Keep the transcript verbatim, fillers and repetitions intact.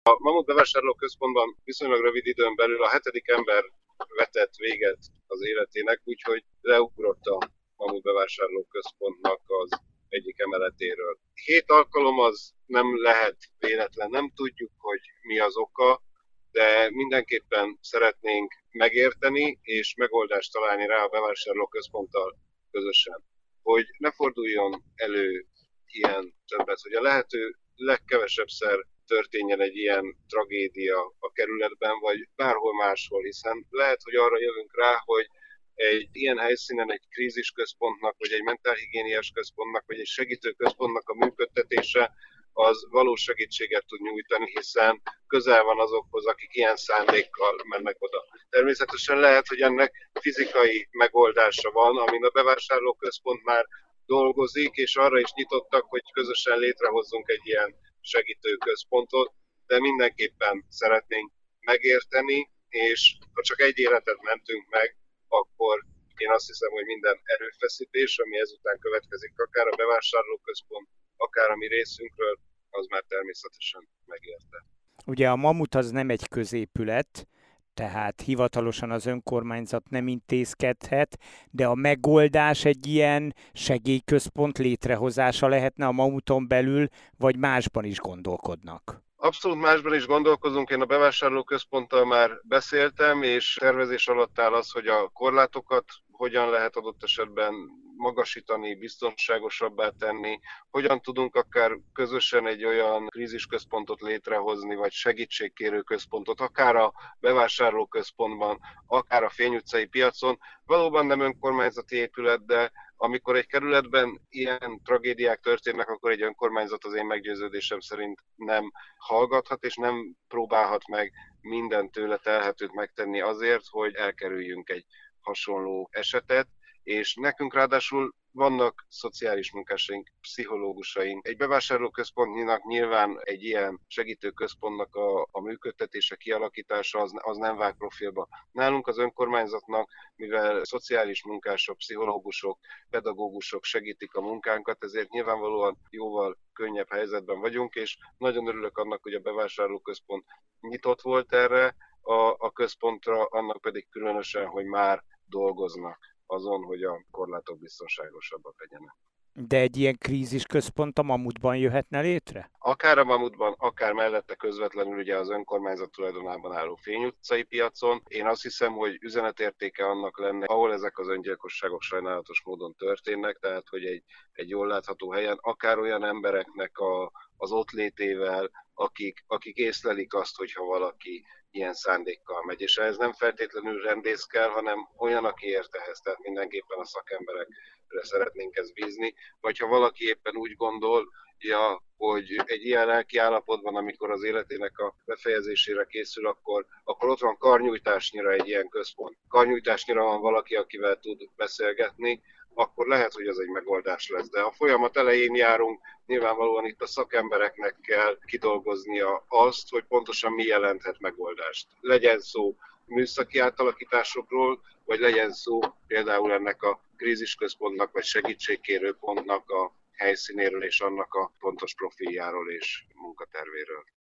A Mamut bevásárlóközpontban viszonylag rövid időn belül a hetedik ember vetett véget az életének, úgyhogy leugrott a Mamut bevásárlóközpontnak az egyik emeletéről. Hét alkalom az nem lehet véletlen, nem tudjuk, hogy mi az oka, de mindenképpen szeretnénk megérteni és megoldást találni rá a bevásárlóközponttal közösen. Hogy ne forduljon elő ilyen többet, hogy a lehető legkevesebbszer történjen egy ilyen tragédia a kerületben, vagy bárhol máshol, hiszen lehet, hogy arra jövünk rá, hogy egy ilyen helyszínen egy krízisközpontnak, vagy egy mentálhigiéniás központnak, vagy egy segítőközpontnak a működtetése az valós segítséget tud nyújtani, hiszen közel van azokhoz, akik ilyen szándékkal mennek oda. Természetesen lehet, hogy ennek fizikai megoldása van, amin a bevásárlóközpont már dolgozik, és arra is nyitottak, hogy közösen létrehozzunk egy ilyen segítőközpontot, de mindenképpen szeretnénk megérteni, és ha csak egy életet mentünk meg, akkor én azt hiszem, hogy minden erőfeszítés, ami ezután következik, akár a bevásárlóközpont, akár a mi részünkről, az már természetesen megérte. Ugye a Mamut az nem egy középület, tehát hivatalosan az önkormányzat nem intézkedhet, de a megoldás egy ilyen segélyközpont létrehozása lehetne a Mamuton belül, vagy másban is gondolkodnak. Abszolút másban is gondolkozunk, én a bevásárlóközponttal már beszéltem, és tervezés alatt áll az, hogy a korlátokat hogyan lehet adott esetben magasítani, biztonságosabbá tenni, hogyan tudunk akár közösen egy olyan krízisközpontot létrehozni, vagy segítségkérő központot, akár a bevásárlóközpontban, akár a Fény utcai piacon. Valóban nem önkormányzati épület, de amikor egy kerületben ilyen tragédiák történnek, akkor egy önkormányzat az én meggyőződésem szerint nem hallgathat, és nem próbálhat meg minden tőle telhetőt megtenni azért, hogy elkerüljünk egy hasonló esetet, és nekünk ráadásul vannak szociális munkásaink, pszichológusaink. Egy bevásárlóközpontnak nyilván egy ilyen segítőközpontnak a, a működtetése, kialakítása az, az nem vág profilba. Nálunk az önkormányzatnak, mivel szociális munkások, pszichológusok, pedagógusok segítik a munkánkat, ezért nyilvánvalóan jóval könnyebb helyzetben vagyunk, és nagyon örülök annak, hogy a bevásárlóközpont nyitott volt erre a, a központra, annak pedig különösen, hogy már dolgoznak azon, hogy a korlátok biztonságosabbak legyenek. De egy ilyen krízisközpont a Mamutban jöhetne létre? Akár a Mamutban, akár mellette közvetlenül ugye az önkormányzat tulajdonában álló Fény utcai piacon. Én azt hiszem, hogy üzenetértéke annak lenne, ahol ezek az öngyilkosságok sajnálatos módon történnek, tehát hogy egy, egy jól látható helyen, akár olyan embereknek a, az ott létével, akik, akik észlelik azt, hogyha valaki ilyen szándékkal megy. És ez nem feltétlenül rendész kell, hanem olyan, aki ért ehhez, tehát mindenképpen a szakemberekre szeretnénk ezt bízni. Vagy ha valaki éppen úgy gondol, ja, hogy egy ilyen lelki állapotban, amikor az életének a befejezésére készül, akkor, akkor ott van karnyújtásnyira egy ilyen központ. Karnyújtásnyira van valaki, akivel tud beszélgetni, akkor lehet, hogy ez egy megoldás lesz. De a folyamat elején járunk, nyilvánvalóan itt a szakembereknek kell kidolgoznia azt, hogy pontosan mi jelenthet megoldást. Legyen szó műszaki átalakításokról, vagy legyen szó például ennek a krízisközpontnak, vagy segítségkérő pontnak a helyszínéről és annak a pontos profiljáról és munkatervéről.